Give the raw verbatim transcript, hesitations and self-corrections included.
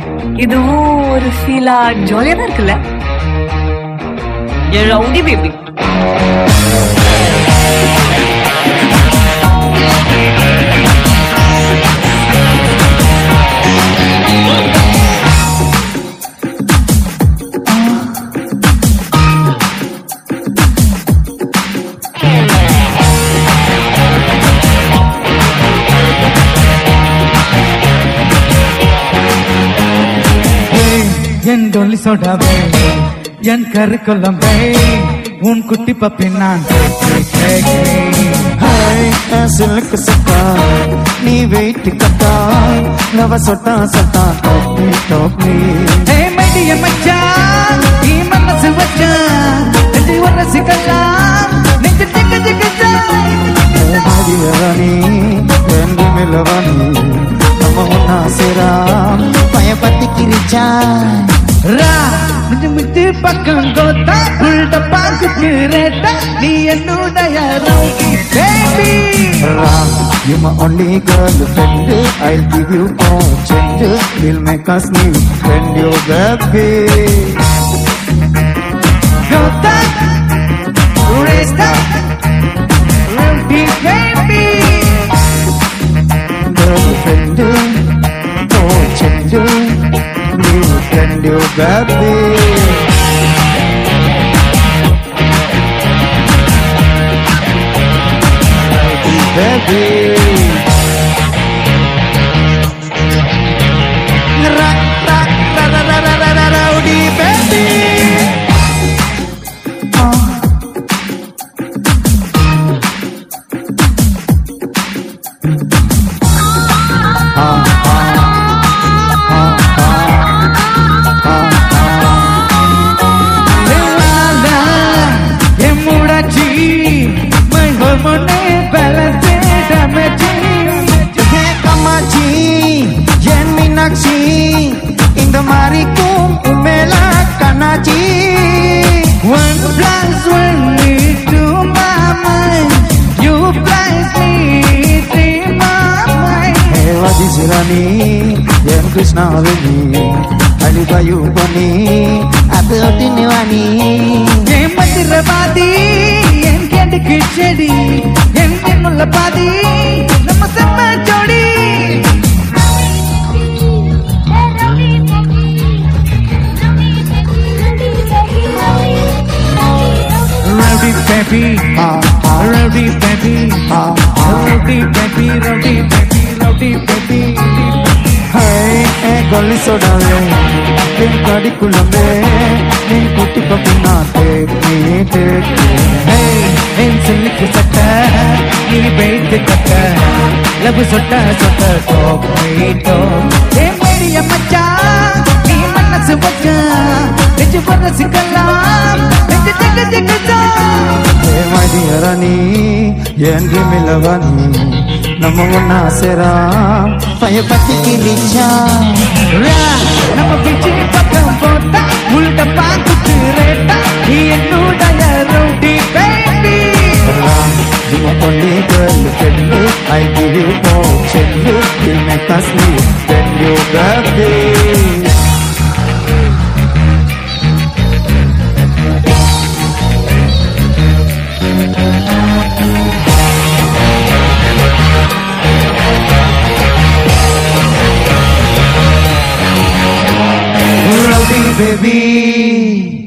இதுவும் ஒரு ஃபீலா ஜாலியா தான் இருக்குல்ல. Rowdy baby. என் டொல்லி சோடாவே என் கரு கொல்லம்பே உன் குட்டி பப்பி நான் சிலுக்கு சட்டா நீ வெயிட் கட்டா நவ சொட்டா சட்டா டோப்பி டோப்பி மைடிய மச்சான் நீ மனசு வச்சான் நெஞ்சு வரசிக்கலாம் நெஞ்சு திக்கு திக்கு மதியவனி என்று மிலவனி நம்ம ஒன்னா சேரா பயப்பத்தி கிரிச்சான் ரா மிட்டு மிட்டு பக்கம் கோத்தா உள்ட பாக்குக்கு ரேட்டா நீ என்னுடைய rowdy baby. Ra, you my only girlfriend. I'll give you all change. We'll make us new friend, you baby. Gotta raise that rowdy baby. Girlfriend, oh change. New friend, you baby. Baby, rock, rock, ra ra ra ra ra ra rowdy baby. Oh. Ah, ah, ah, ah, ah, Lala, emurachi, my hormone balance. இந்த மாதிரிக்கும் உமேலா கண்ணாச்சி One plus one lead to my mind. You plus me three my mind. Hey Vadisirani, Yen Krishnaveni, Alibayu Bani, Adoti Nivani. Yen Mandiravadi, Yen Kendi Kichedi, Yen Mullapadi, Namasamma Jodi. Rowdy baby, rowdy baby, rowdy baby, rowdy baby, rowdy baby. Hey, hey, golly soda le, nin kadi kulambe, nin kutti papina take me, take me. Hey, hey, silky satta, nee bait katta, love sotta sotta talk me talk. Hey, meriya macha, nee manasu vacha, niju varasikalam, niju jigga jigga. Hey, my dear Rani, yen gimilavani, nama unna sera, payapati kilicha. Ra, nama pichi pakam pota, ulta paakku reta, yennu daya rowdy baby. Ra, you my only girlfriend, I give you all change, we'll make us new, then you baby. Rowdy baby.